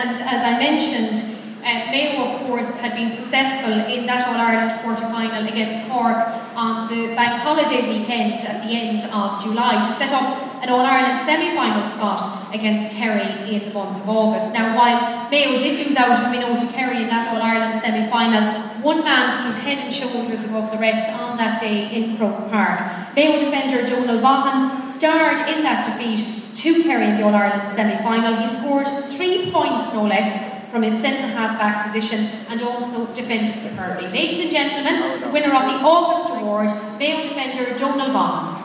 And as I mentioned, Mayo, of course, had been successful in that All-Ireland quarter-final against Cork on the bank holiday weekend at the end of July to set up an All-Ireland semi-final spot against Kerry in the month of August. Now, while Mayo did lose out, as we know, to Kerry in that All-Ireland semi-final, one man stood head and shoulders above the rest on that day in Croke Park. Mayo defender Donal Vaughan starred in that defeat to Kerry in the All-Ireland semi-final. He scored 3 points, no less, from his centre half-back position and also defended superbly. Ladies and gentlemen, the winner of the August Award, Mayo defender Donal Vaughan.